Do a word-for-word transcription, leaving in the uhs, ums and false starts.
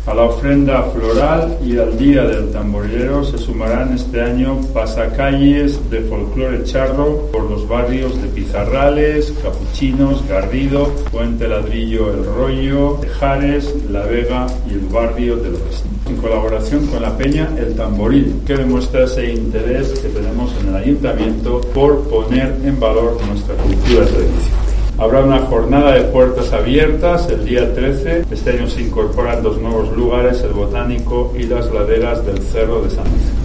A la ofrenda floral y al Día del Tamborilero se sumarán este año pasacalles de folclore charro por los barrios de Pizarrales, Capuchinos, Garrido, Puente Ladrillo, El Rollo, Tejares, La Vega y el barrio del Oeste. En colaboración con la Peña El Tamboril, que demuestra ese interés que tenemos en el Ayuntamiento por poner en valor nuestra cultura y tradición. Habrá una jornada de puertas abiertas el día trece. Este año se incorporan dos nuevos lugares, el Botánico y las laderas del Cerro de San Vicente.